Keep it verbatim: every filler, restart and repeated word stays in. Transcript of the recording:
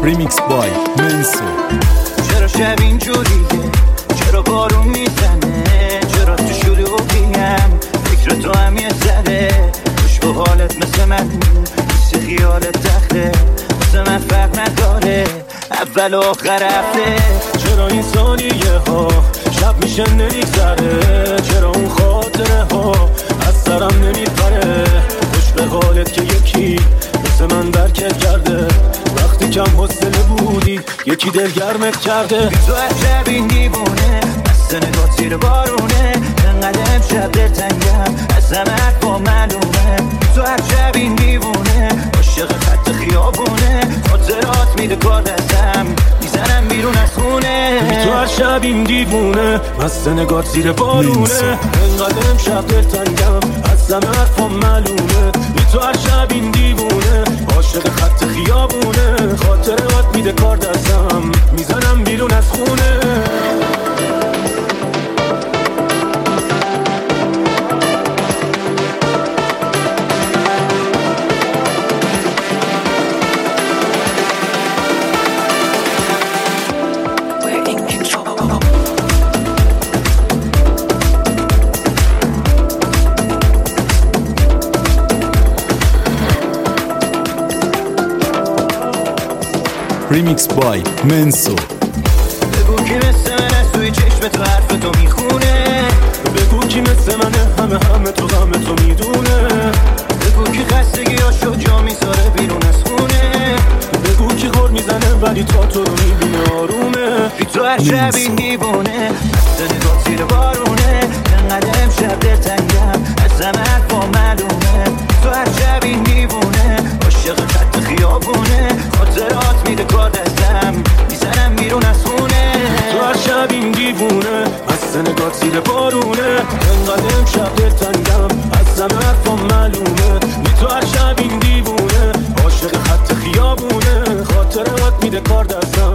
ریمیکس بای منسو. چرا شب اینجوریه؟ چرا بارون میزنه؟ چرا تو شلوغیم؟ فکر تو هم یه ذره خوش به حالت مثل من مثل خیالت تخته مثل من فرق نداره اول و آخر هفته. چرا این ثانیه ها شب میشه نمیگذره؟ چرا اون خاطره ها از سرم نمیپره؟ خوش به حالت که یکی مثل من درکت کرده وقتی کم حوصله بودی یکی دلگرمت کرده. تو عجب این دیوونه بس نگاه زیر بارونه انقدر امشب دلتنگم از همه حرفا معلومه. تو عجب این دیوونه عاشق خط خیابونه خاطرات میده کار دستم میزنم بیرون از خونه. تو هر شب این دیوونه مست نگاه زیر بارونه انقدر امشب دلتنگم از همه حرفا معلومه. تو هر شب این دیوونه عاشق خط خیابونه خاطرات میده کار دستم میزنم بیرون از خونه. ریمیکس بای منسو. بگو کی مثل من از توی چشم تو حرف تو میخونه؟ بگو کی مثل منه همه همه تو غم تو میدونه؟ بگو کی خستگیاشو جا میذاره بیرون از خونه؟ بگو کی غر میزنه ولی تا تو رو میبینه آرومه؟ بی تو هر شب این دیوونه مست نگاه زیر بارونه انقدر امشب دلتنگم از همه حرفا معلومه. تو هر شب این دیوونه عاشق خط خیابونه خاطرات میده کار دستم میزنم بیرون از خونه. تو هر شب این دیوونه مست نگاه زیر بارونه انقدر امشب دلتنگم از همه حرفا معلومه. تو هر شب این دیوونه عاشق خط خیابونه خاطرات میده کار دستم